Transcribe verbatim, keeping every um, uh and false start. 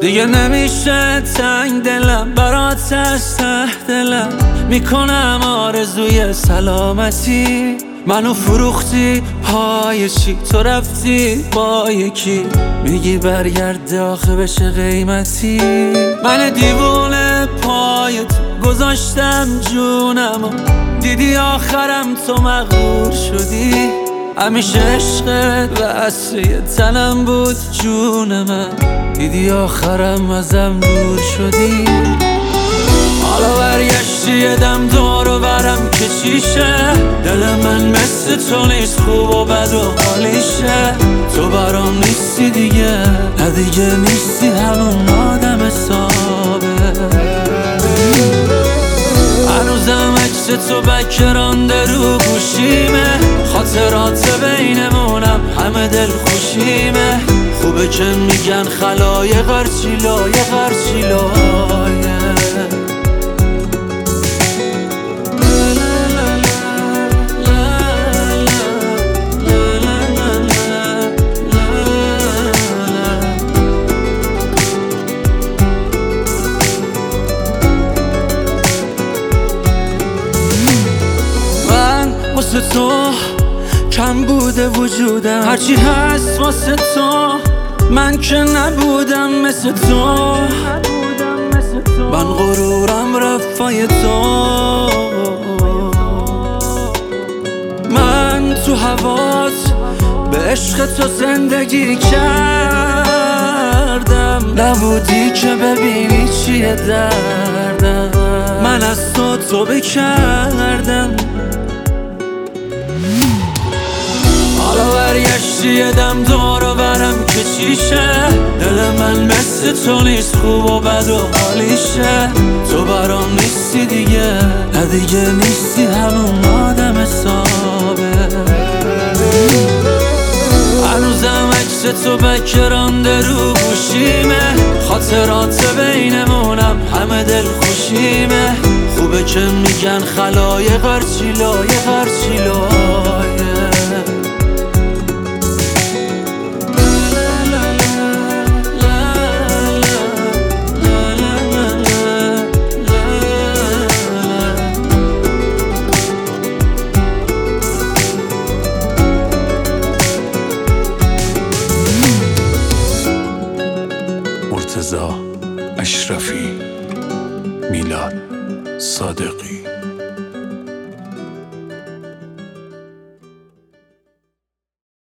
دیگه نمیشه تنگ دلم برات از ته دلم، میکنم آرزوی سلامتی. منو فروختی پای چی؟ تو رفتی با یکی، میگی برگرده آخه بشه قیمتی. من دیوونه پای تو گذاشتم جونمو، دیدی آخرم تو مغرور شدی. همیشه عشقت واسه تنم بود جون من، دیدی آخرم ازم دور شدی. حالا برگشتی یه دم دور و برم کشیشه، دل من مثل تو نیست، خوب و بد و حالیشه. تو برام نیستی دیگه، نه دیگه نیستی همون آدم حسابه. هنوزم عکس تو بکرانده رو گوشیمه، خاطرات بینمونم همه دل خوشیمه. خوبه که میگن خلایق هرچی لایق هرچی لایق. واسه تو کم بوده وجودم، هرچی هست واسه تو، من که نبودم مثل تو. من غرورم رفای تو، من تو هوات به عشق تو زندگی کردم، نبودی که ببینی چیه دردم. من از تو توبه کردم، حالا برگشتی یه دم دور و برم کشیشه. دل من مثل تو نیست، خوب و بد و حالیشه. تو برام نیستی دیگه، نه دیگه نیستی همون آدم حسابه. هنوزم عکس تو بکرانده رو گوشیمه، خاطرات بینمونم همه دل خوشیمه. خوبه که میگن خلایق هرچی لایق هرچی لایق. مرتضی اشرفی، میلاد صادقی.